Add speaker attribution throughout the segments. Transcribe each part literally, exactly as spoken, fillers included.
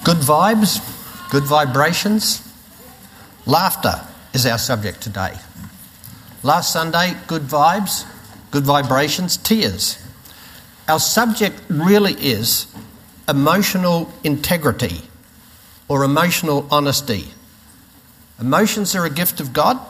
Speaker 1: Good vibes, good vibrations. Laughter is our subject today. Last Sunday, good vibes, good vibrations, tears. Our subject really is emotional integrity or emotional honesty. Emotions are a gift of God.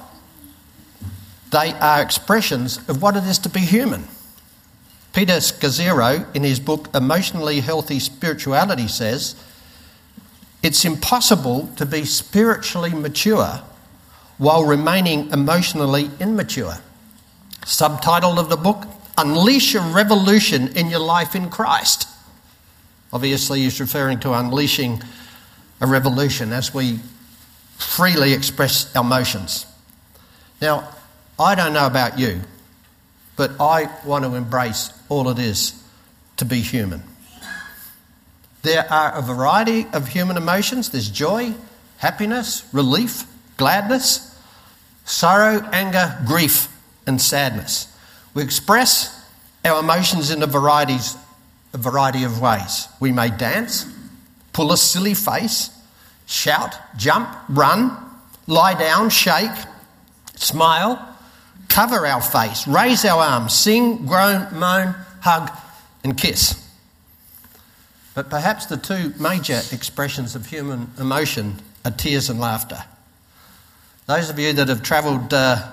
Speaker 1: They are expressions of what it is to be human. Peter Scazzero, in his book Emotionally Healthy Spirituality, says, it's impossible to be spiritually mature while remaining emotionally immature. Subtitle of the book, Unleash a Revolution in Your Life in Christ. Obviously, he's referring to unleashing a revolution as we freely express our emotions. Now, I don't know about you, but I want to embrace all it is to be human. There are a variety of human emotions. There's joy, happiness, relief, gladness, sorrow, anger, grief, and sadness. We express our emotions in a varieties, a variety of ways. We may dance, pull a silly face, shout, jump, run, lie down, shake, smile, cover our face, raise our arms, sing, groan, moan, hug, and kiss. But perhaps the two major expressions of human emotion are tears and laughter. Those of you that have travelled uh,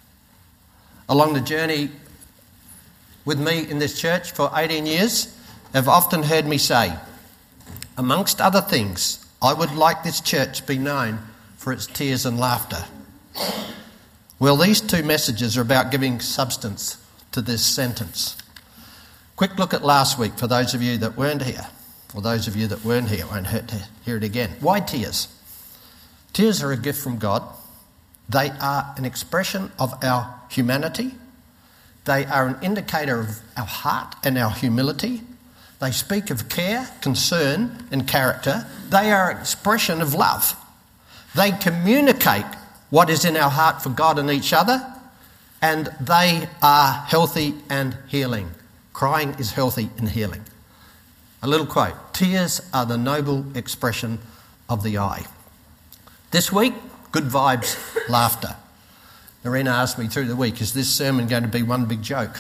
Speaker 1: along the journey with me in this church for eighteen years have often heard me say, amongst other things, I would like this church to be known for its tears and laughter. Well, these two messages are about giving substance to this sentence. Quick look at last week for those of you that weren't here. For those of you that weren't here, won't hurt to hear it again. Why tears? Tears are a gift from God. They are an expression of our humanity. They are an indicator of our heart and our humility. They speak of care, concern, and character. They are an expression of love. They communicate what is in our heart for God and each other, and they are healthy and healing. Crying is healthy and healing. A little quote, tears are the noble expression of the eye. This week, good vibes, laughter. Narina asked me through the week, is this sermon going to be one big joke?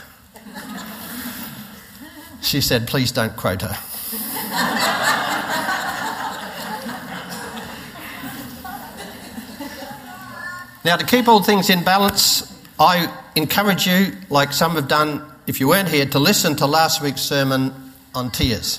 Speaker 1: She said, please don't quote her. Now, to keep all things in balance, I encourage you, like some have done if you weren't here, to listen to last week's sermon on tears.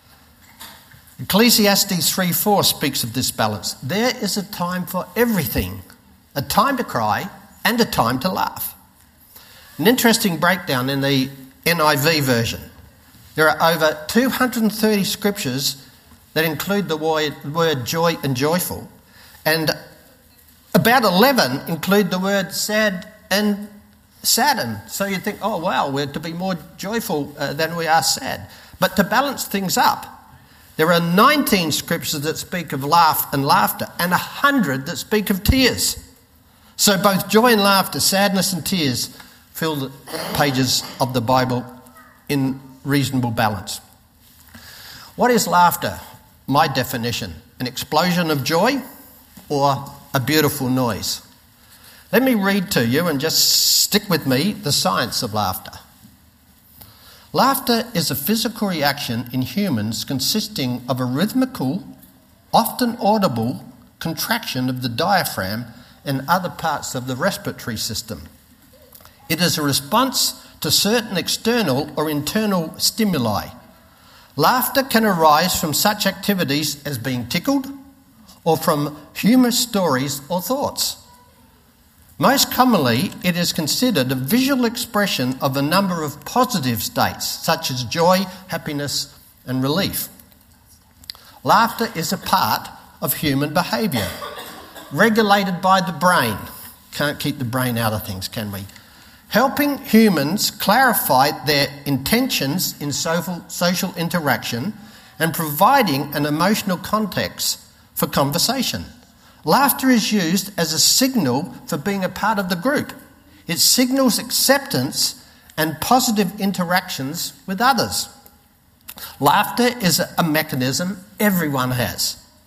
Speaker 1: Ecclesiastes three four speaks of this balance. There is a time for everything, a time to cry and a time to laugh. An interesting breakdown in the N I V version. There are over two hundred thirty scriptures that include the word joy and joyful, and about eleven include the word sad and saddened. So you think, oh wow, we're to be more joyful uh, than we are sad. But to balance things up, there are nineteen scriptures that speak of laugh and laughter and one hundred that speak of tears. So both joy and laughter, sadness and tears fill the pages of the Bible in reasonable balance. What is laughter? My definition, an explosion of joy or a beautiful noise? Let me read to you and just stick with me the science of laughter. Laughter is a physical reaction in humans consisting of a rhythmical, often audible, contraction of the diaphragm and other parts of the respiratory system. It is a response to certain external or internal stimuli. Laughter can arise from such activities as being tickled or from humorous stories or thoughts. Most commonly, it is considered a visual expression of a number of positive states, such as joy, happiness, and relief. Laughter is a part of human behaviour, regulated by the brain. Can't keep the brain out of things, can we? Helping humans clarify their intentions in social, social interaction and providing an emotional context for conversation. Laughter is used as a signal for being a part of the group. It signals acceptance and positive interactions with others. Laughter is a mechanism everyone has.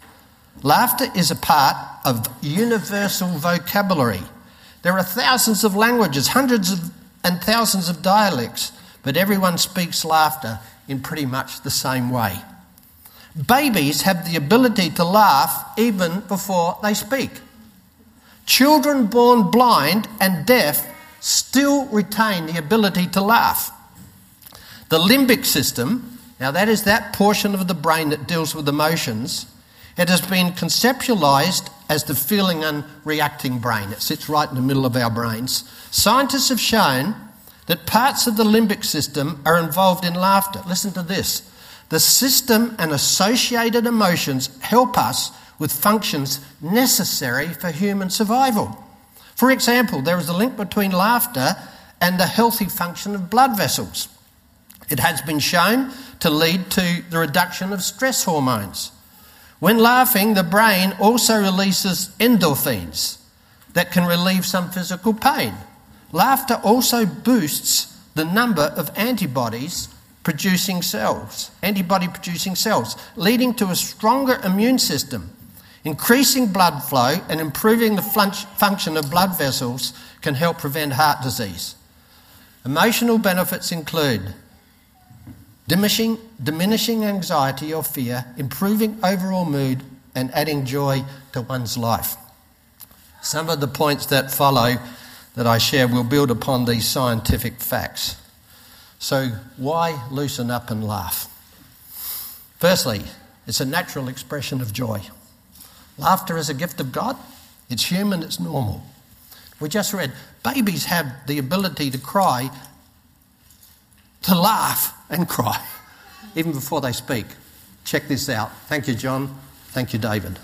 Speaker 1: Laughter is a part of universal vocabulary. There are thousands of languages, hundreds of and thousands of dialects, but everyone speaks laughter in pretty much the same way. Babies have the ability to laugh even before they speak. Children born blind and deaf still retain the ability to laugh. The limbic system, now that is that portion of the brain that deals with emotions, it has been conceptualised as the feeling and reacting brain. It sits right in the middle of our brains. Scientists have shown that parts of the limbic system are involved in laughter. Listen to this. The system and associated emotions help us with functions necessary for human survival. For example, there is a link between laughter and the healthy function of blood vessels. It has been shown to lead to the reduction of stress hormones. When laughing, the brain also releases endorphins that can relieve some physical pain. Laughter also boosts the number of antibodies producing cells, antibody producing cells, leading to a stronger immune system. Increasing blood flow and improving the function of blood vessels can help prevent heart disease. Emotional benefits include diminishing, diminishing anxiety or fear, improving overall mood, and adding joy to one's life. Some of the points that follow that I share will build upon these scientific facts. So why loosen up and laugh? Firstly, it's a natural expression of joy. Laughter is a gift of God. It's human, it's normal. We just read, babies have the ability to cry, to laugh and cry, even before they speak. Check this out. Thank you, John. Thank you, David.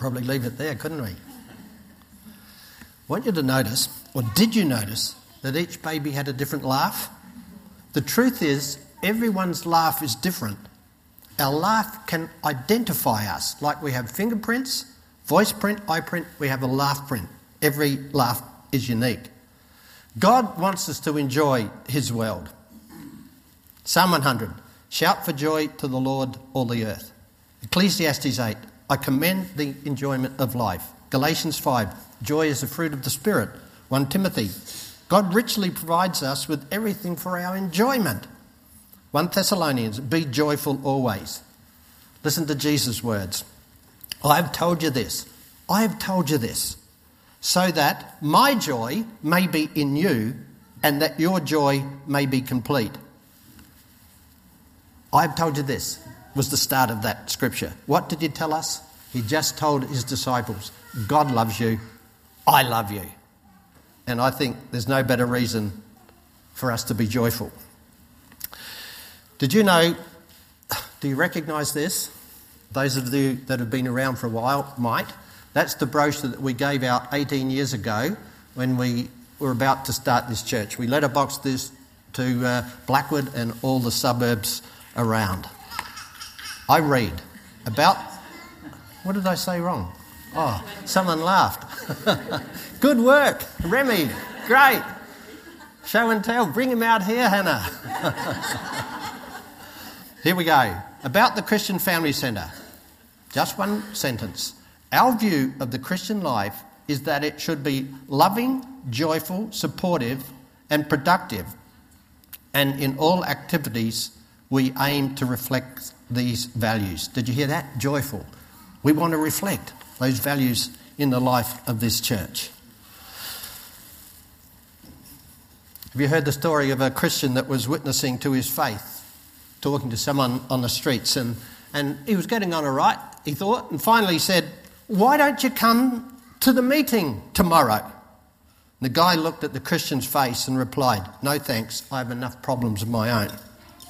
Speaker 1: Probably leave it there, couldn't we? I want you to notice, or did you notice, that each baby had a different laugh? The truth is, everyone's laugh is different. Our laugh can identify us, like we have fingerprints, voice print, eye print, we have a laugh print. Every laugh is unique. God wants us to enjoy his world. Psalm one hundred, shout for joy to the Lord, all the earth. Ecclesiastes eight, I commend the enjoyment of life. Galatians five, joy is the fruit of the Spirit. First Timothy, God richly provides us with everything for our enjoyment. First Thessalonians, be joyful always. Listen to Jesus' words. I have told you this. I have told you this, so that my joy may be in you and that your joy may be complete. I have told you this was the start of that scripture. What did he tell us? He just told his disciples, God loves you, I love you. And I think there's no better reason for us to be joyful. Did you know, do you recognise this? Those of you that have been around for a while might. That's the brochure that we gave out eighteen years ago when we were about to start this church. We letterboxed this to uh, Blackwood and all the suburbs around. I read about... What did I say wrong? Oh, someone laughed. Good work, Remy. Great. Show and tell. Bring him out here, Hannah. Here we go. About the Christian Family Centre. Just one sentence. Our view of the Christian life is that it should be loving, joyful, supportive and productive. And in all activities, we aim to reflect these values. Did you hear that? Joyful. We want to reflect those values in the life of this church. Have you heard the story of a Christian that was witnessing to his faith, talking to someone on the streets, and, and he was getting on all right, he thought, and finally said, why don't you come to the meeting tomorrow? The guy looked at the Christian's face and replied, no thanks, I have enough problems of my own.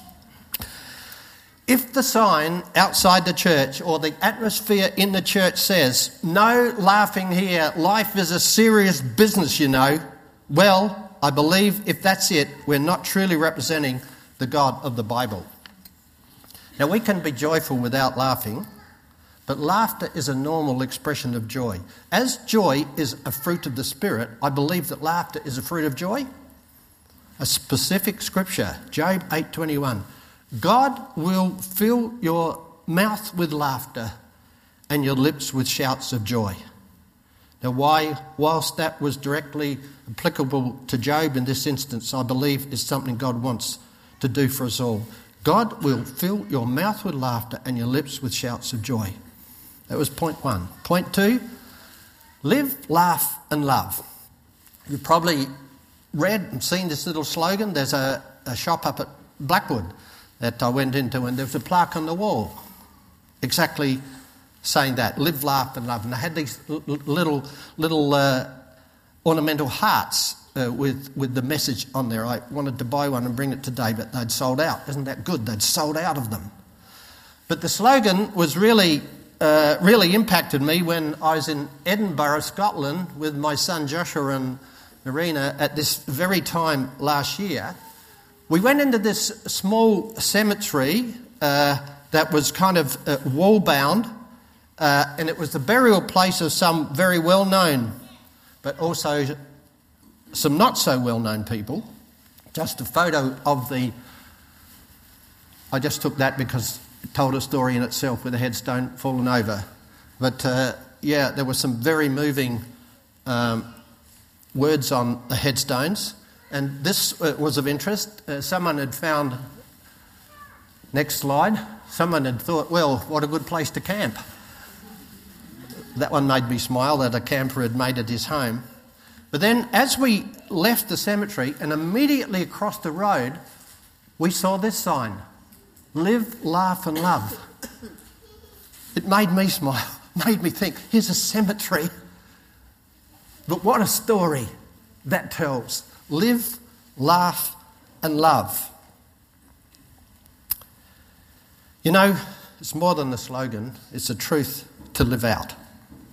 Speaker 1: If the sign outside the church or the atmosphere in the church says, no laughing here, life is a serious business, you know, well, I believe if that's it, we're not truly representing the God of the Bible. Now, we can be joyful without laughing, but laughter is a normal expression of joy. As joy is a fruit of the Spirit, I believe that laughter is a fruit of joy. A specific scripture, Job eight twenty-one. God will fill your mouth with laughter and your lips with shouts of joy. Now, why, whilst that was directly applicable to Job in this instance, I believe is something God wants to do for us all. God will fill your mouth with laughter and your lips with shouts of joy. That was point one. Point two, live, laugh and love. You've probably read and seen this little slogan. There's a, a shop up at Blackwood that I went into, and there was a plaque on the wall exactly saying that, live, laugh and love. And they had these l- little little uh, ornamental hearts uh, with, with the message on there. I wanted to buy one and bring it today, but they'd sold out. Isn't that good? They'd sold out of them. But the slogan was really, uh, really impacted me when I was in Edinburgh, Scotland, with my son Joshua and Marina at this very time last year. We went into this small cemetery uh, that was kind of uh, wall-bound, uh, and it was the burial place of some very well-known, but also some not-so-well-known people. Just a photo of the... I just took that because it told a story in itself with a headstone fallen over. But, uh, yeah, there were some very moving um, words on the headstones. And this uh, was of interest. Uh, someone had found, next slide, someone had thought, well, what a good place to camp. That one made me smile, that a camper had made it his home. But then as we left the cemetery and immediately across the road, we saw this sign, live, laugh and love. It made me smile, made me think, here's a cemetery. But what a story that tells. Live, laugh and love. You know, it's more than the slogan, it's a truth to live out.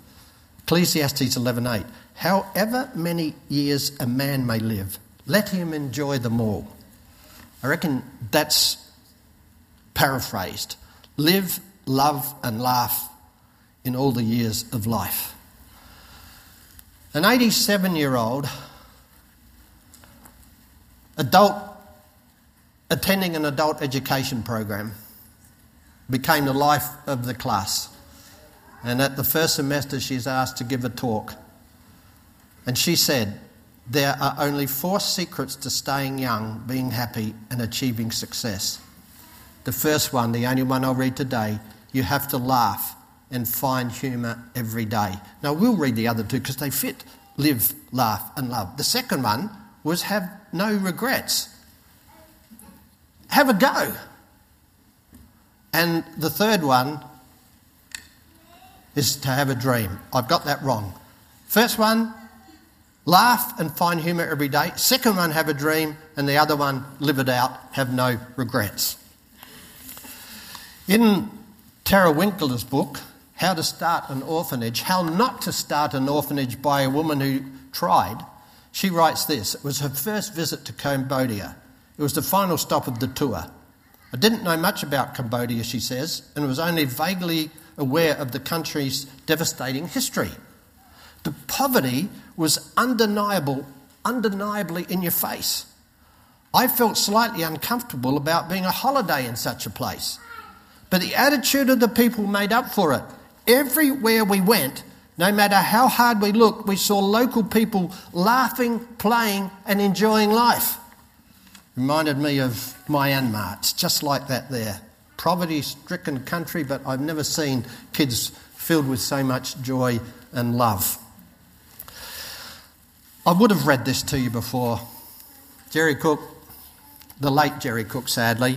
Speaker 1: Ecclesiastes eleven eight. However many years a man may live, let him enjoy them all. I reckon that's paraphrased. Live, love and laugh in all the years of life. An eighty-seven-year-old adult attending an adult education program became the life of the class. And at the first semester she's asked to give a talk. And she said, there are only four secrets to staying young, being happy and achieving success. The first one, the only one I'll read today, you have to laugh and find humour every day. Now we'll read the other two because they fit. Live, laugh and love. The second one was have no regrets. Have a go. And the third one is to have a dream. I've got that wrong. First one, laugh and find humour every day. Second one, have a dream. And the other one, live it out, have no regrets. In Tara Winkler's book, How to Start an Orphanage, How Not to Start an Orphanage by a Woman Who Tried, she writes this. It was her first visit to Cambodia. It was the final stop of the tour. I didn't know much about Cambodia, she says, and was only vaguely aware of the country's devastating history. The poverty was undeniable, undeniably in your face. I felt slightly uncomfortable about being a holiday in such a place. But the attitude of the people made up for it. Everywhere we went, no matter how hard we looked, we saw local people laughing, playing and enjoying life. Reminded me of Myanmar. It's just like that there. Poverty-stricken country, but I've never seen kids filled with so much joy and love. I would have read this to you before. Jerry Cook, the late Jerry Cook, sadly,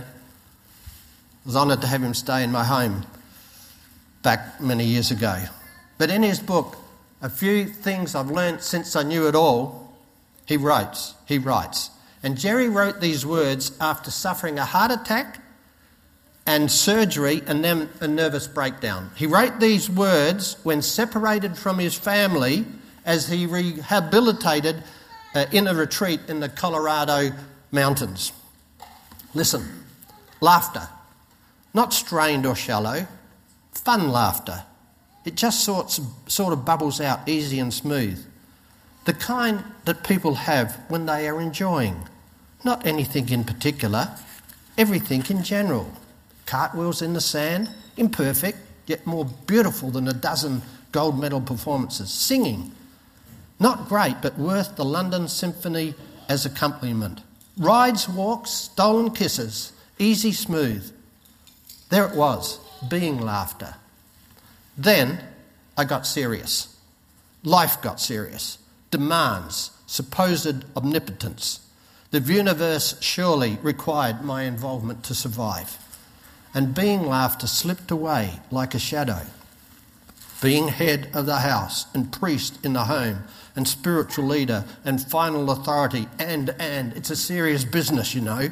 Speaker 1: I was honoured to have him stay in my home back many years ago. But in his book, A Few Things I've Learnt Since I Knew It All, he writes, he writes, and Jerry wrote these words after suffering a heart attack and surgery and then a nervous breakdown. He wrote these words when separated from his family as he rehabilitated uh, in a retreat in the Colorado mountains. Listen, laughter, not strained or shallow, fun laughter. It just sorts of, sort of bubbles out easy and smooth. The kind that people have when they are enjoying. Not anything in particular, everything in general. Cartwheels in the sand, imperfect, yet more beautiful than a dozen gold medal performances. Singing, not great, but worth the London Symphony as accompaniment. Rides, walks, stolen kisses, easy, smooth. There it was, being laughter. Then I got serious. Life got serious. Demands, supposed omnipotence. The universe surely required my involvement to survive. And being laughter slipped away like a shadow. Being head of the house and priest in the home and spiritual leader and final authority and, and, it's a serious business, you know.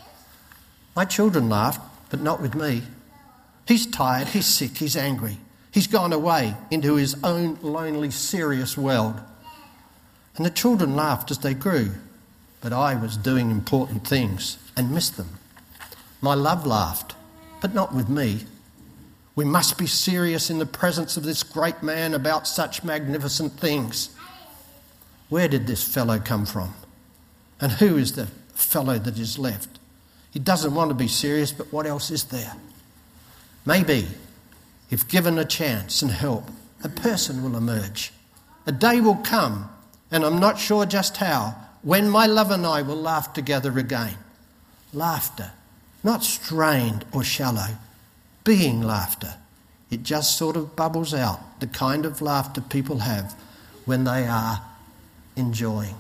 Speaker 1: My children laughed, but not with me. He's tired, he's sick, he's angry. He's gone away into his own lonely, serious world. And the children laughed as they grew, but I was doing important things and missed them. My love laughed, but not with me. We must be serious in the presence of this great man about such magnificent things. Where did this fellow come from? And who is the fellow that is left? He doesn't want to be serious, but what else is there? Maybe, if given a chance and help, a person will emerge. A day will come, and I'm not sure just how, when my love and I will laugh together again. Laughter, not strained or shallow, being laughter. It just sort of bubbles out, the kind of laughter people have when they are enjoying.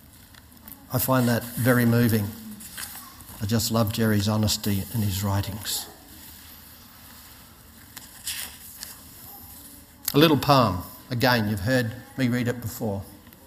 Speaker 1: I find that very moving. I just love Jerry's honesty in his writings. A little poem. Again, you've heard me read it before.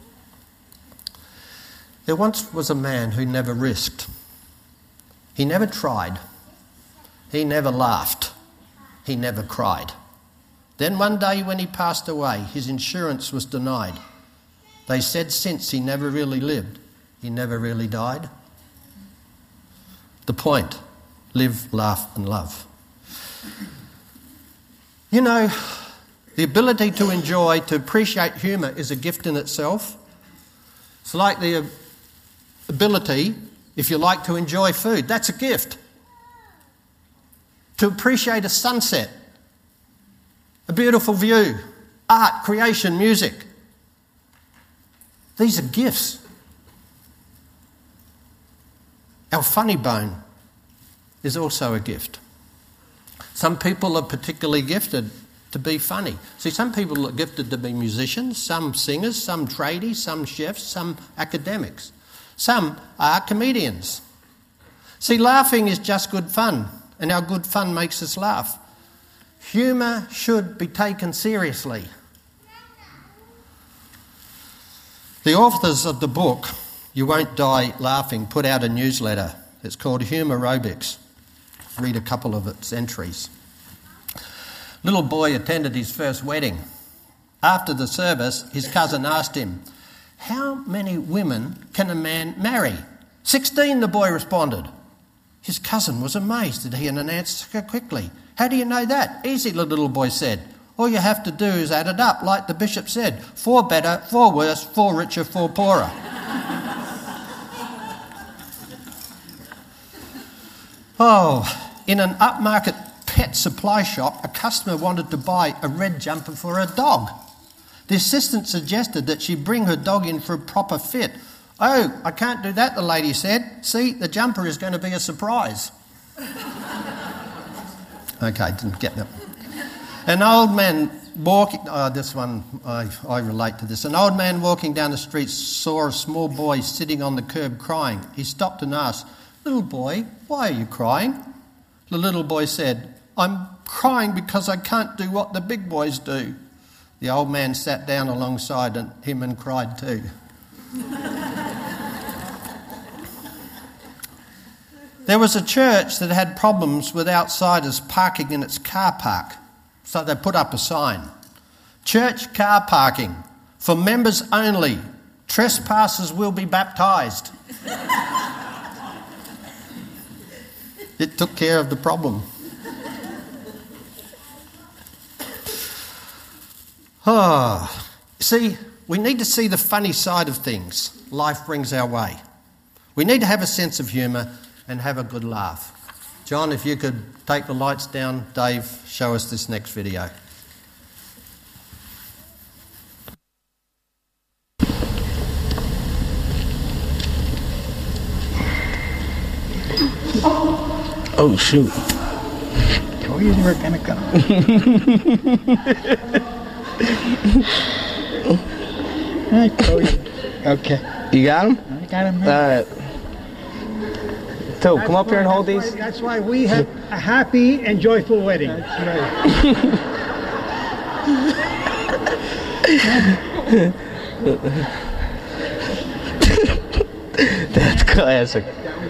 Speaker 1: There once was a man who never risked. He never tried. He never laughed. He never cried. Then one day when he passed away, his insurance was denied. They said since he never really lived, he never really died. The point, live, laugh and love. You know, the ability to enjoy, to appreciate humour is a gift in itself. It's like the ability, if you like, to enjoy food. That's a gift. To appreciate a sunset, a beautiful view, art, creation, music. These are gifts. Our funny bone is also a gift. Some people are particularly gifted to be funny. See, some people are gifted to be musicians, some singers, some tradies, some chefs, some academics. Some are comedians. See, laughing is just good fun, and our good fun makes us laugh. Humour should be taken seriously. The authors of the book, You Won't Die Laughing, put out a newsletter. It's called Humour-Aerobics. Read a couple of its entries. Little boy attended his first wedding. After the service, his cousin asked him, "How many women can a man marry?" "Sixteen," the boy responded. His cousin was amazed that he had an answer quickly. "How do you know that?" "Easy," the little boy said. "All you have to do is add it up, like the bishop said. Four better, four worse, four richer, four poorer." Oh, in an upmarket pet supply shop, a customer wanted to buy a red jumper for her dog. The assistant suggested that she bring her dog in for a proper fit. "Oh, I can't do that," the lady said. "See, the jumper is going to be a surprise." Okay, didn't get that. An old man walking... Oh, this one, I, I relate to this. An old man walking down the street saw a small boy sitting on the curb crying. He stopped and asked, "Little boy, why are you crying?" The little boy said, "I'm crying because I can't do what the big boys do." The old man sat down alongside him and cried too. There was a church that had problems with outsiders parking in its car park, so they put up a sign. "Church car parking, for members only. Trespassers will be baptised." It took care of the problem. Oh, see, we need to see the funny side of things life brings our way. We need to have a sense of humour and have a good laugh. John, if you could take the lights down. Dave, show us this next video.
Speaker 2: Oh, shoot.
Speaker 3: Told you they were going to come. I told you. Okay.
Speaker 2: You got him?
Speaker 3: I got him.
Speaker 2: All right. So, come up here and hold these.
Speaker 3: That's why we have a happy and joyful wedding. That's right.
Speaker 2: That's classic.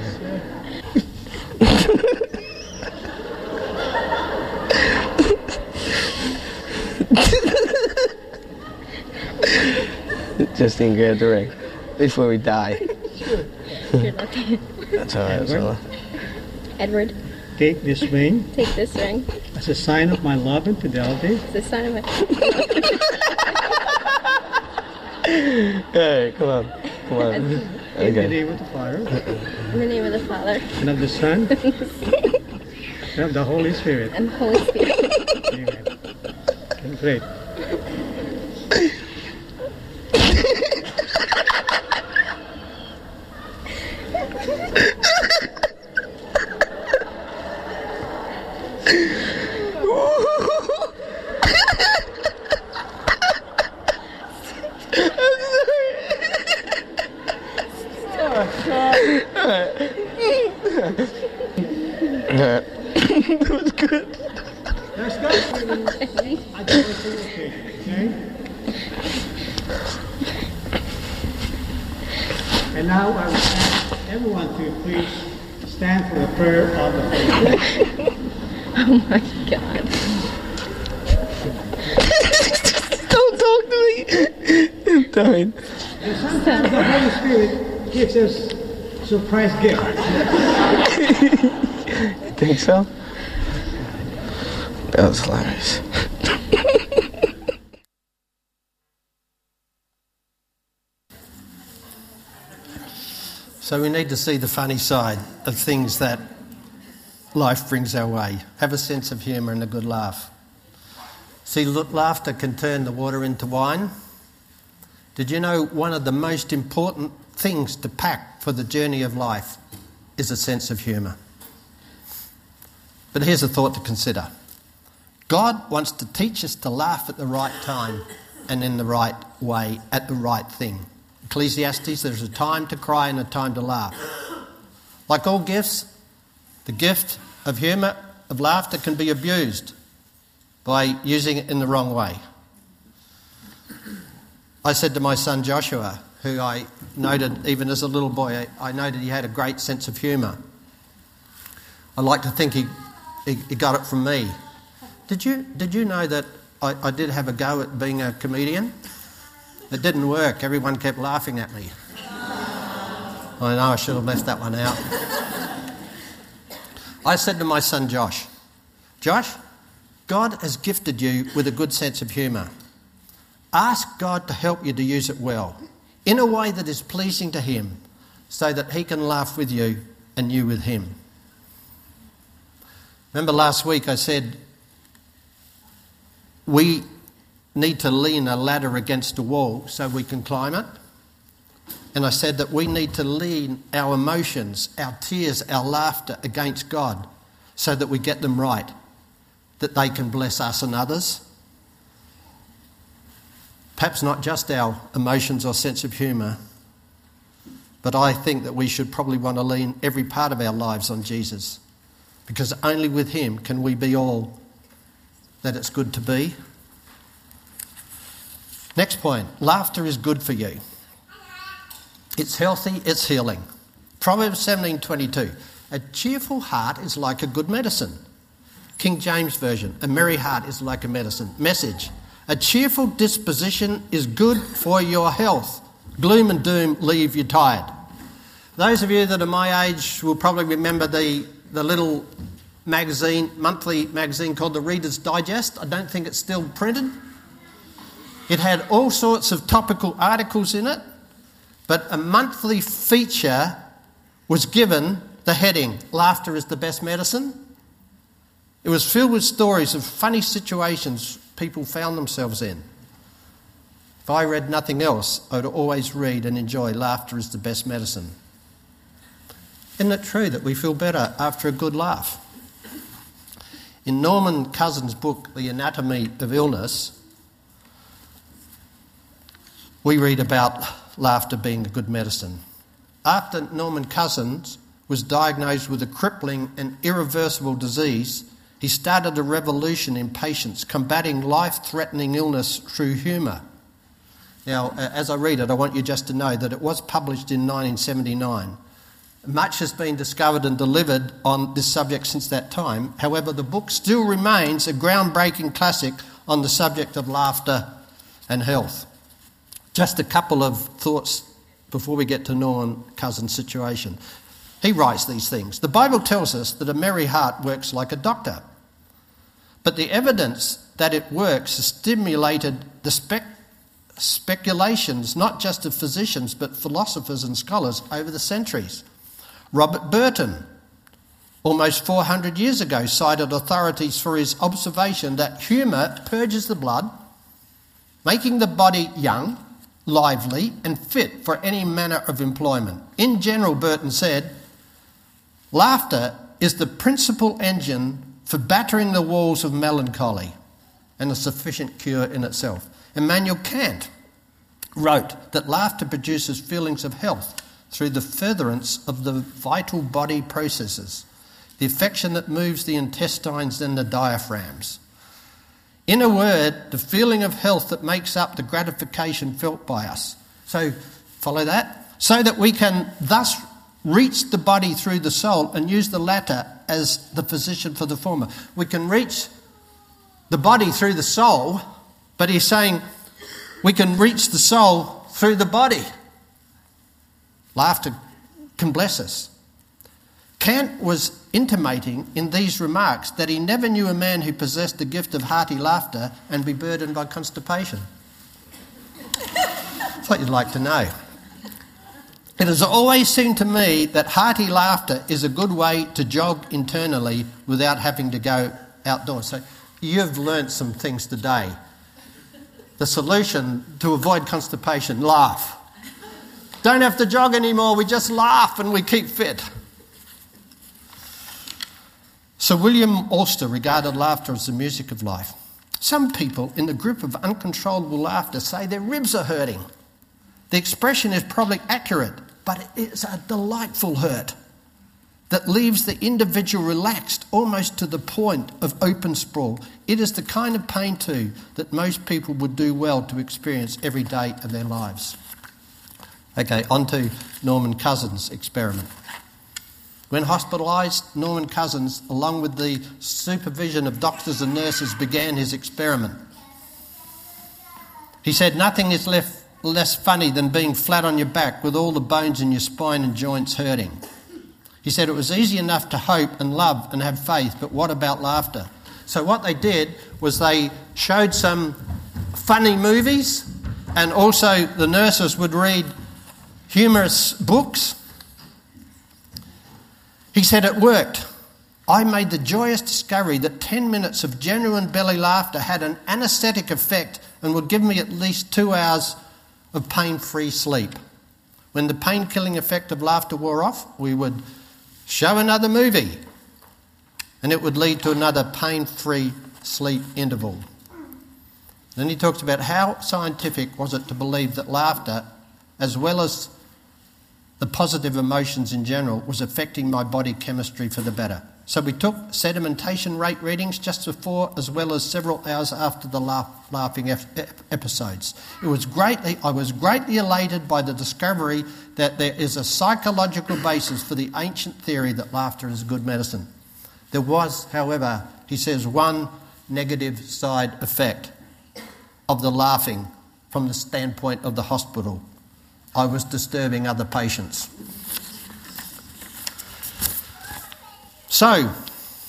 Speaker 2: Justine, grab the ring before we die.
Speaker 4: You're lucky.
Speaker 2: That's all right, Zilla.
Speaker 4: Edward,
Speaker 3: Take this ring
Speaker 4: take this ring.
Speaker 3: as a sign of my love and fidelity.
Speaker 4: It's a sign of it.
Speaker 2: All right, come on. Come on.
Speaker 3: In the
Speaker 2: Okay.
Speaker 3: name of the Father,
Speaker 4: In the name of the Father,
Speaker 3: and of the Son, and of the Holy Spirit.
Speaker 4: and the Holy Spirit.
Speaker 3: Amen. Okay, great.
Speaker 2: That was good.
Speaker 3: Let's go. I can't wait for your cake, okay? And now I will ask everyone to please stand for the prayer of the faith.
Speaker 4: Oh my God.
Speaker 2: I'm dying.
Speaker 3: And sometimes the Holy Spirit gives us surprise gifts.
Speaker 2: You think so? That was hilarious.
Speaker 1: So we need to see the funny side of things that life brings our way. Have a sense of humour and a good laugh. See, look, laughter can turn the water into wine. Did you know one of the most important things to pack for the journey of life is a sense of humour? But here's a thought to consider. God wants to teach us to laugh at the right time and in the right way at the right thing. Ecclesiastes, there's a time to cry and a time to laugh. Like all gifts, the gift of humour, of laughter can be abused by using it in the wrong way. I said to my son Joshua, who I noted even as a little boy, I noted he had a great sense of humour. I like to think he, he, he got it from me. Did you, did you know that I, I did have a go at being a comedian? It didn't work. Everyone kept laughing at me. I know I should have left that one out. I said to my son Josh, Josh, God has gifted you with a good sense of humour. Ask God to help you to use it well, in a way that is pleasing to him, so that he can laugh with you and you with him. Remember last week I said we need to lean a ladder against a wall so we can climb it. And I said that we need to lean our emotions, our tears, our laughter against God so that we get them right, that they can bless us and others. Perhaps not just our emotions or sense of humour, but I think that we should probably want to lean every part of our lives on Jesus, because only with him can we be all that it's good to be. Next point, laughter is good for you. It's healthy, it's healing. Proverbs seventeen twenty-two, a cheerful heart is like a good medicine. King James Version, a merry heart is like a medicine. Message, a cheerful disposition is good for your health. Gloom and doom leave you tired. Those of you that are my age will probably remember the, the little magazine, monthly magazine called the Reader's Digest. I don't think it's still printed. It had all sorts of topical articles in it, but a monthly feature was given the heading, Laughter is the Best Medicine. It was filled with stories of funny situations people found themselves in. If I read nothing else, I would always read and enjoy Laughter is the Best Medicine. Isn't it true that we feel better after a good laugh? In Norman Cousins' book, The Anatomy of Illness, we read about laughter being a good medicine. After Norman Cousins was diagnosed with a crippling and irreversible disease, he started a revolution in patients combating life-threatening illness through humour. Now, as I read it, I want you just to know that it was published in nineteen seventy-nine. Much has been discovered and delivered on this subject since that time. However, the book still remains a groundbreaking classic on the subject of laughter and health. Just a couple of thoughts before we get to Norman Cousins' situation. He writes these things. The Bible tells us that a merry heart works like a doctor. But the evidence that it works has stimulated the spec- speculations, not just of physicians, but philosophers and scholars over the centuries. Robert Burton, almost four hundred years ago, cited authorities for his observation that humour purges the blood, making the body young, lively and fit for any manner of employment. In general, Burton said, laughter is the principal engine for battering the walls of melancholy and a sufficient cure in itself. Immanuel Kant wrote that laughter produces feelings of health through the furtherance of the vital body processes, the affection that moves the intestines and the diaphragms. In a word, the feeling of health that makes up the gratification felt by us. So, follow that? So that we can thus reach the body through the soul and use the latter as the physician for the former. We can reach the body through the soul, but he's saying We can reach the soul through the body. Laughter can bless us. Kant was intimating in these remarks that he never knew a man who possessed the gift of hearty laughter and be burdened by constipation. That's what you'd like to know. It has always seemed to me that hearty laughter is a good way to jog internally without having to go outdoors. So you've learnt some things today. The solution to avoid constipation, laugh. Don't have to jog anymore, we just laugh and we keep fit. Sir William Alster regarded laughter as the music of life. Some people in the group of uncontrollable laughter say their ribs are hurting. The expression is probably accurate, but it's a delightful hurt that leaves the individual relaxed almost to the point of open sprawl. It is the kind of pain too that most people would do well to experience every day of their lives. Okay, on to Norman Cousins' experiment. When hospitalised, Norman Cousins, along with the supervision of doctors and nurses, began his experiment. He said, "Nothing is left less funny than being flat on your back with all the bones in your spine and joints hurting." He said it was easy enough to hope and love and have faith, but what about laughter? So what they did was they showed some funny movies, and also the nurses would read humorous books. He said it worked. I made the joyous discovery that ten minutes of genuine belly laughter had an anaesthetic effect and would give me at least two hours of pain-free sleep. When the pain-killing effect of laughter wore off, we would show another movie and it would lead to another pain-free sleep interval. Then he talks about how scientific was it to believe that laughter, as well as the positive emotions in general, was affecting my body chemistry for the better. So we took sedimentation rate readings just before as well as several hours after the laugh, laughing ep- episodes. It was greatly, I was greatly elated by the discovery that there is a psychological basis for the ancient theory that laughter is good medicine. There was, however, he says, one negative side effect of the laughing from the standpoint of the hospital. I was disturbing other patients. So,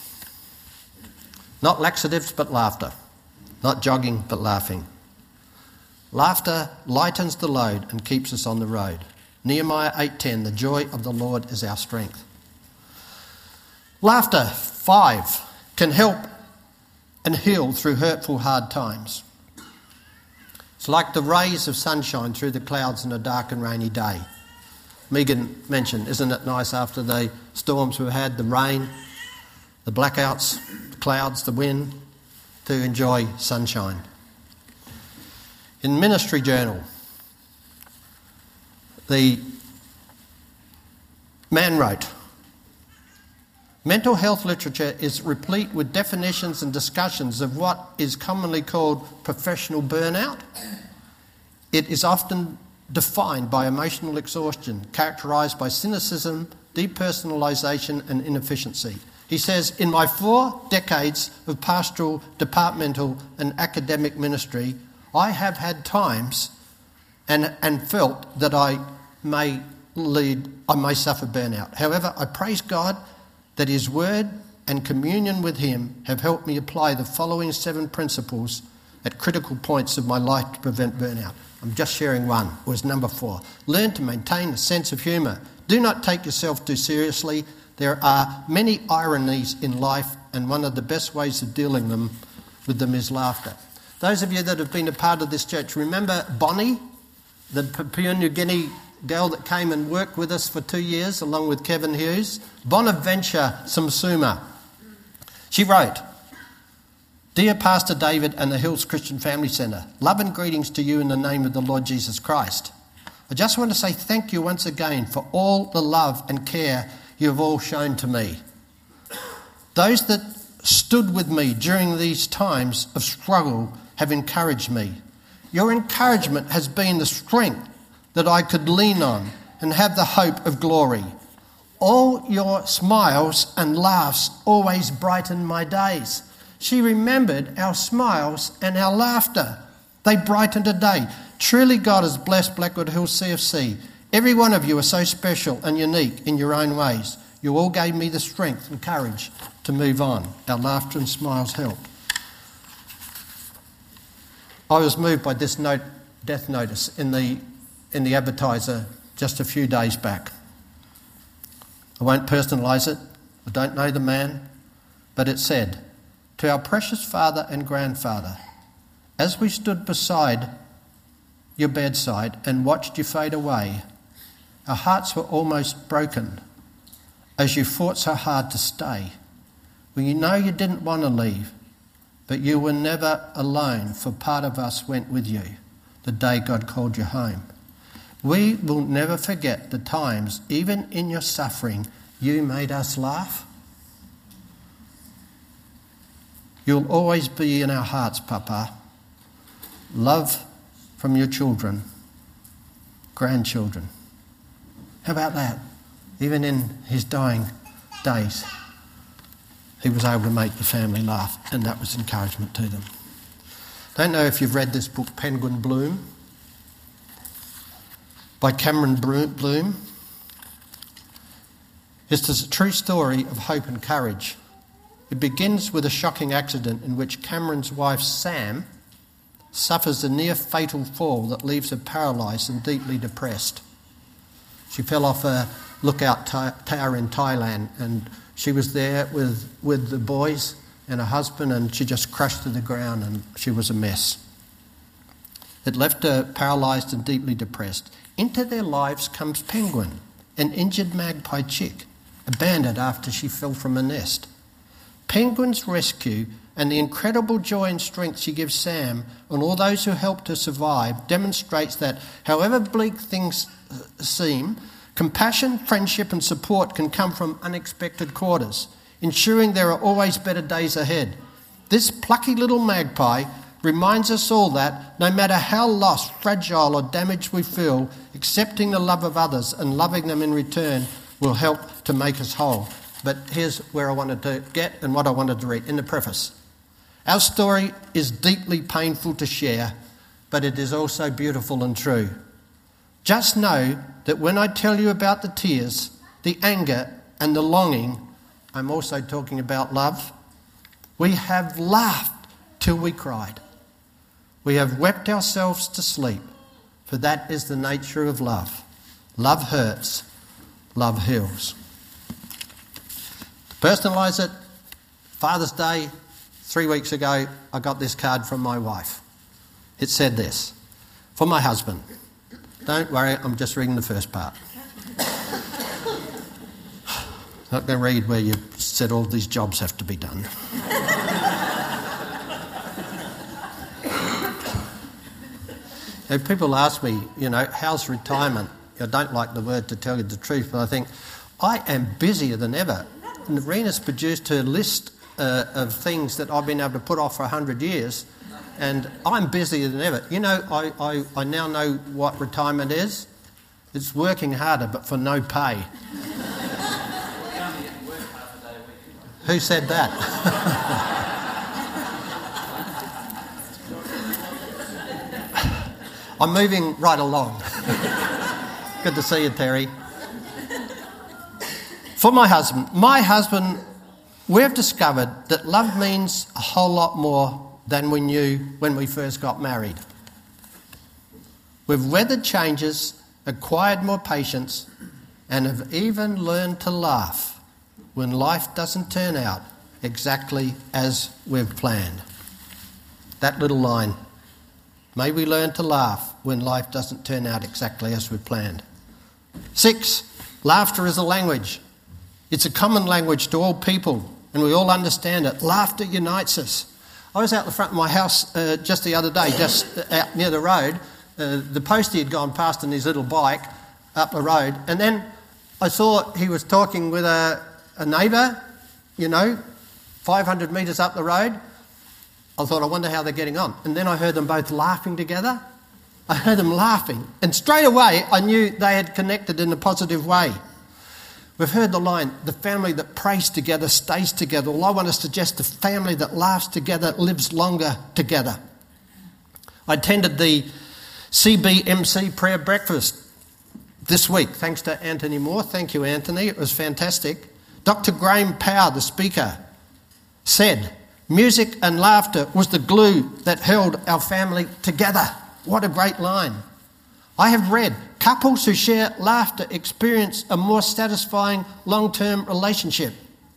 Speaker 1: not laxatives but laughter. Not jogging but laughing. Laughter lightens the load and keeps us on the road. Nehemiah eight ten, the joy of the Lord is our strength. Laughter, five, can help and heal through hurtful, hard times. It's like the rays of sunshine through the clouds on a dark and rainy day. Megan mentioned, isn't it nice after the storms we've had, the rain, the blackouts, the clouds, the wind, to enjoy sunshine. In Ministry Journal, the man wrote, mental health literature is replete with definitions and discussions of what is commonly called professional burnout. It is often defined by emotional exhaustion, characterised by cynicism, depersonalisation and inefficiency. He says, in my four decades of pastoral, departmental and academic ministry, I have had times and, and felt that I may lead, I may suffer burnout. However, I praise God that His Word and communion with Him have helped me apply the following seven principles at critical points of my life to prevent burnout. I'm just sharing one. It was number four. Learn to maintain a sense of humour. Do not take yourself too seriously. There are many ironies in life, and one of the best ways of dealing them with them is laughter. Those of you that have been a part of this church, remember Bonnie, the Papua New Guinea girl that came and worked with us for two years along with Kevin Hughes? Bonaventure Samsuma. She wrote, Dear Pastor David and the Hills Christian Family Centre, love and greetings to you in the name of the Lord Jesus Christ. I just want to say thank you once again for all the love and care you have all shown to me. Those that stood with me during these times of struggle have encouraged me. Your encouragement has been the strength that I could lean on and have the hope of glory. All your smiles and laughs always brighten my days. She remembered our smiles and our laughter. They They brighten today. Truly God has blessed Blackwood Hills C F C. Every one of you are so special and unique in your own ways. You all gave me the strength and courage to move on. Our laughter and smiles helped. I was moved by this note, death notice in the, in the Advertiser just a few days back. I won't personalise it. I don't know the man. But it said, "To our precious father and grandfather, as we stood beside your bedside and watched you fade away, our hearts were almost broken as you fought so hard to stay. We know you didn't want to leave, but you were never alone, for part of us went with you the day God called you home. We will never forget the times, even in your suffering, you made us laugh. You'll always be in our hearts, Papa. Love from your children, grandchildren." How about that? Even in his dying days, he was able to make the family laugh, and that was encouragement to them. Don't know if you've read this book, Penguin Bloom, by Cameron Bloom. It's a true story of hope and courage. It begins with a shocking accident in which Cameron's wife, Sam, suffers a near-fatal fall that leaves her paralysed and deeply depressed. She fell off a lookout tower in Thailand, and she was there with, with the boys and her husband, and she just crashed to the ground, and she was a mess. It left her paralysed and deeply depressed. Into their lives comes Penguin, an injured magpie chick, abandoned after she fell from a nest. Penguin's rescue and the incredible joy and strength she gives Sam and all those who helped her survive demonstrates that, however bleak things seem, compassion, friendship and support can come from unexpected quarters, ensuring there are always better days ahead. This plucky little magpie reminds us all that, no matter how lost, fragile or damaged we feel, accepting the love of others and loving them in return will help to make us whole. But here's where I wanted to get and what I wanted to read in the preface. Our story is deeply painful to share, but it is also beautiful and true. Just know that when I tell you about the tears, the anger and the longing, I'm also talking about love. We have laughed till we cried. We have wept ourselves to sleep, for that is the nature of love. Love hurts, love heals. To personalise it, Father's Day, three weeks ago, I got this card from my wife. It said this: "For my husband." Don't worry, I'm just reading the first part. Not going to read where you said all these jobs have to be done. You know, people ask me, you know, how's retirement? I don't like the word, to tell you the truth, but I think I am busier than ever. And Rena's produced her list uh, of things that I've been able to put off for one hundred years, and I'm busier than ever. You know, I, I, I now know what retirement is. It's working harder, but for no pay. Who said that? I'm moving right along. Good to see you, Terry. For my husband. My husband, we've discovered that love means a whole lot more than we knew when we first got married. We've weathered changes, acquired more patience, and have even learned to laugh when life doesn't turn out exactly as we've planned. That little line. May we learn to laugh when life doesn't turn out exactly as we've planned. Six, laughter is a language. It's a common language to all people, and we all understand it. Laughter unites us. I was out the front of my house uh, just the other day, just out near the road. Uh, the postie had gone past on his little bike up the road, and then I saw he was talking with a, a neighbour, you know, five hundred metres up the road. I thought, I wonder how they're getting on. And then I heard them both laughing together. I heard them laughing. And straight away, I knew they had connected in a positive way. We've heard the line, the family that prays together stays together. Well, I want to suggest the family that laughs together lives longer together. I attended the C B M C prayer breakfast this week, thanks to Anthony Moore. Thank you, Anthony. It was fantastic. Doctor Graham Power, the speaker, said, music and laughter was the glue that held our family together. What a great line. I have read couples who share laughter experience a more satisfying long-term relationship.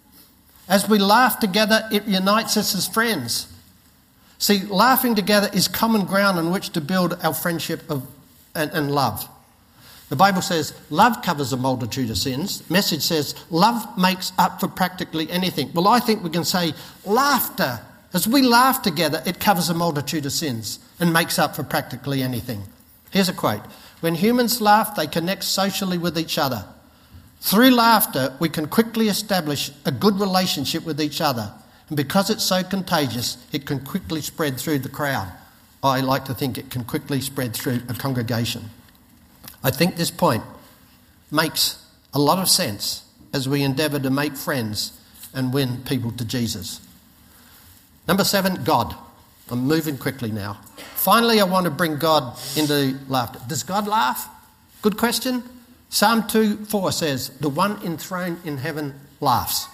Speaker 1: As we laugh together, it unites us as friends. See, laughing together is common ground on which to build our friendship of, and, and love. The Bible says love covers a multitude of sins. Message says love makes up for practically anything. Well, I think we can say laughter. As we laugh together, it covers a multitude of sins and makes up for practically anything. Here's a quote. When humans laugh, they connect socially with each other. Through laughter, we can quickly establish a good relationship with each other. And because it's so contagious, it can quickly spread through the crowd. I like to think it can quickly spread through a congregation. I think this point makes a lot of sense as we endeavour to make friends and win people to Jesus. Number seven, God. I'm moving quickly now. Finally, I want to bring God into laughter. Does God laugh? Good question. Psalm two four says, the one enthroned in heaven laughs.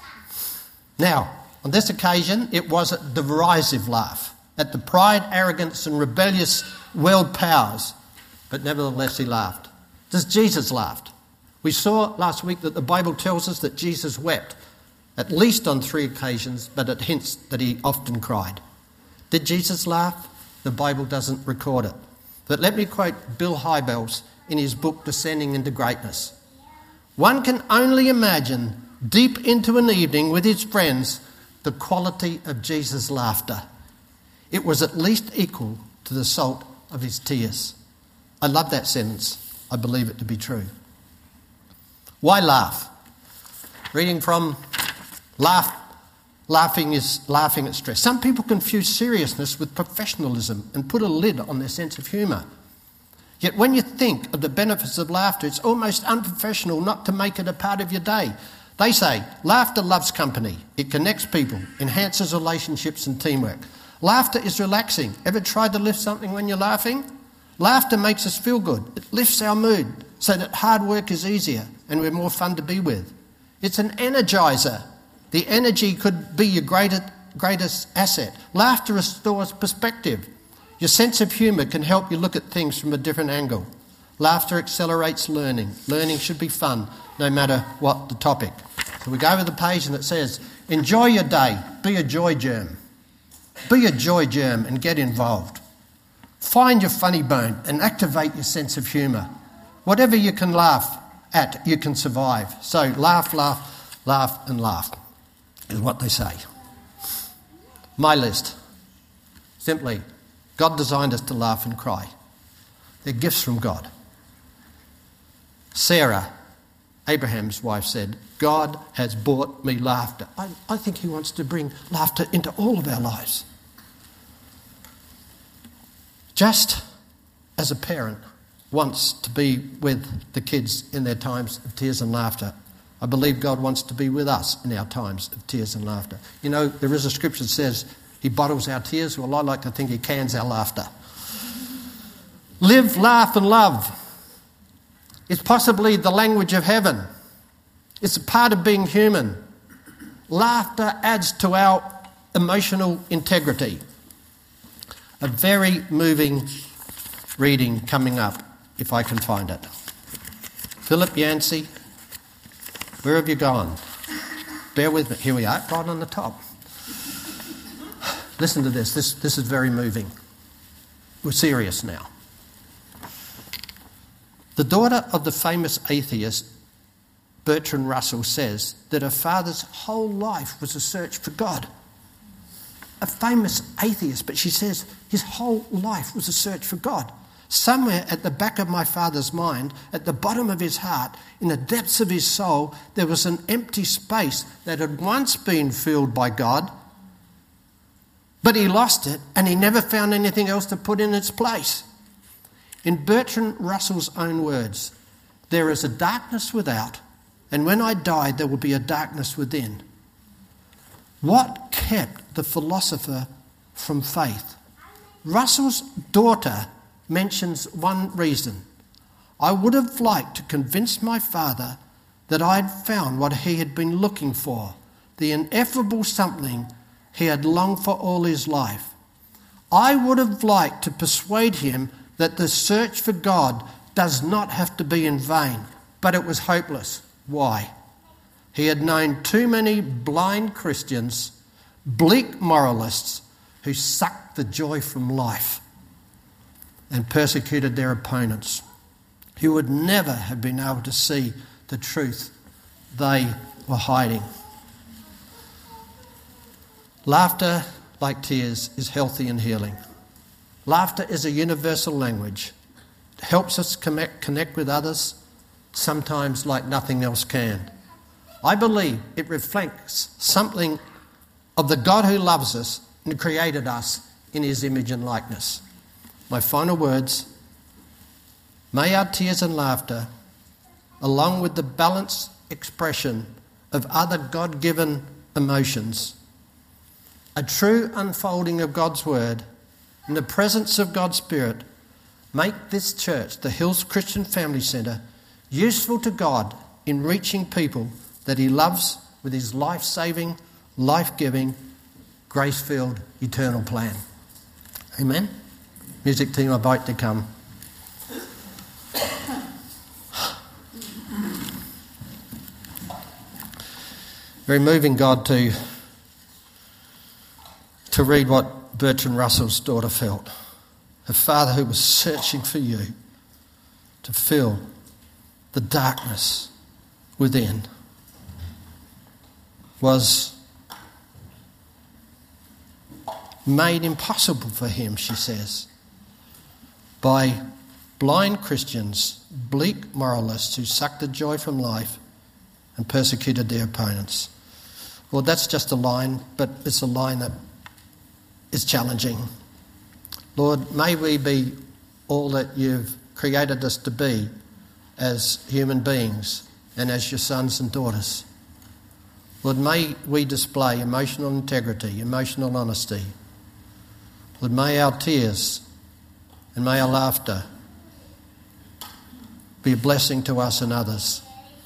Speaker 1: Now, on this occasion, it was a derisive laugh at the pride, arrogance and rebellious world powers, but nevertheless he laughed. Does Jesus laugh? We saw last week that the Bible tells us that Jesus wept, at least on three occasions, but it hints that he often cried. Did Jesus laugh? The Bible doesn't record it. But let me quote Bill Hybels in his book Descending into Greatness. One can only imagine deep into an evening with his friends the quality of Jesus' laughter. It was at least equal to the salt of his tears. I love that sentence. I believe it to be true. Why laugh? Reading from Laugh, Laughing is Laughing at Stress. Some people confuse seriousness with professionalism and put a lid on their sense of humour. Yet when you think of the benefits of laughter, it's almost unprofessional not to make it a part of your day. They say, laughter loves company. It connects people, enhances relationships and teamwork. Laughter is relaxing. Ever tried to lift something when you're laughing? Laughter makes us feel good. It lifts our mood so that hard work is easier and we're more fun to be with. It's an energiser. The energy could be your greatest, greatest asset. Laughter restores perspective. Your sense of humour can help you look at things from a different angle. Laughter accelerates learning. Learning should be fun, no matter what the topic. So we go over the page and it says, enjoy your day. Be a joy germ. Be a joy germ and get involved. Find your funny bone and activate your sense of humour. Whatever you can laugh at, you can survive. So laugh, laugh, laugh and laugh is what they say. My list. Simply, God designed us to laugh and cry. They're gifts from God. Sarah, Abraham's wife, said, God has brought me laughter. I, I think he wants to bring laughter into all of our lives. Just as a parent wants to be with the kids in their times of tears and laughter, I believe God wants to be with us in our times of tears and laughter. You know, there is a scripture that says he bottles our tears. Well, I like to think he cans our laughter. Live, laugh and love. It's possibly the language of heaven. It's a part of being human. Laughter adds to our emotional integrity. A very moving reading coming up, if I can find it. Philip Yancey, where have you gone? Bear with me. Here we are, right on the top. Listen to this. This, this is very moving. We're serious now. The daughter of the famous atheist Bertrand Russell says that her father's whole life was a search for God. A famous atheist, but she says his whole life was a search for God. Somewhere at the back of my father's mind, at the bottom of his heart, in the depths of his soul, there was an empty space that had once been filled by God, but he lost it and he never found anything else to put in its place. In Bertrand Russell's own words, there is a darkness without, and when I die, there will be a darkness within. What kept the philosopher from faith? Russell's daughter mentions one reason. I would have liked to convince my father that I had found what he had been looking for, the ineffable something he had longed for all his life. I would have liked to persuade him that the search for God does not have to be in vain, but it was hopeless. Why? He had known too many blind Christians, bleak moralists, who sucked the joy from life and persecuted their opponents. He would never have been able to see the truth they were hiding. Laughter, like tears, is healthy and healing. Laughter is a universal language. It helps us connect, connect with others, sometimes like nothing else can. I believe it reflects something of the God who loves us and created us in his image and likeness. My final words: may our tears and laughter, along with the balanced expression of other God-given emotions, a true unfolding of God's word, in the presence of God's Spirit, make this church, the Hills Christian Family Centre, useful to God in reaching people that he loves with his life-saving, life-giving, grace-filled, eternal plan. Amen? Music team, I invite to come. Very moving, God, to, to read what Bertrand Russell's daughter felt. Her father, who was searching for you to fill the darkness within, was made impossible for him, she says, by blind Christians, bleak moralists who sucked the joy from life and persecuted their opponents. Well, that's just a line, but it's a line that is challenging. Lord, may we be all that you've created us to be as human beings and as your sons and daughters. Lord, may we display emotional integrity, emotional honesty. Lord, may our tears and may our laughter be a blessing to us and others.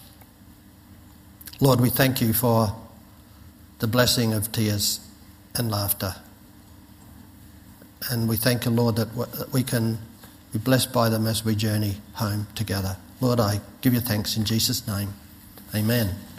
Speaker 1: Lord, we thank you for the blessing of tears and laughter. And we thank you, Lord, that we can be blessed by them as we journey home together. Lord, I give you thanks in Jesus' name. Amen.